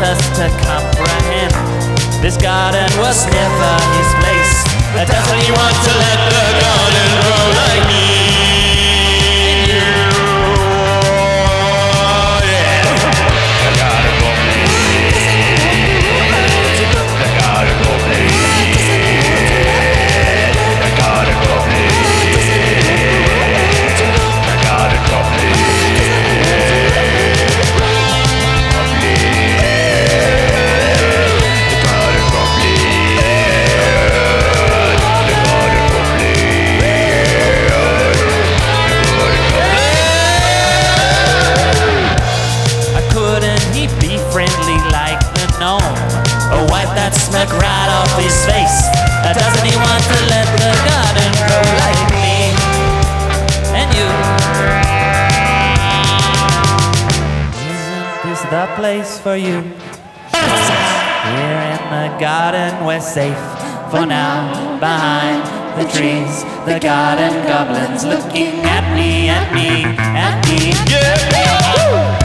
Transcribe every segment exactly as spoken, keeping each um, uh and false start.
us to comprehend. This garden was never his place. Doesn't he want to let the garden grow like me and you? Yeah. The garden go please. The garden go please. The garden go please. The garden go friendly like the gnome, or wipe that smirk right off his face. Uh, doesn't he want to let the garden grow like me and you? Isn't this the place for you? Here in the garden we're safe for now. Behind the trees, the garden goblins looking at me, at me, at me. Yeah.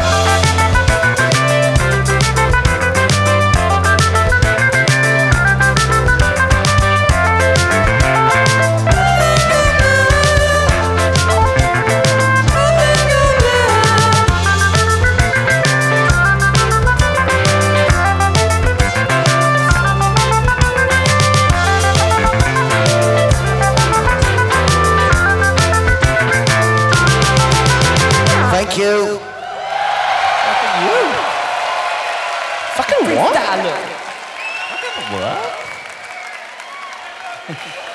Thank you. Fucking you. Fucking what? Fucking what?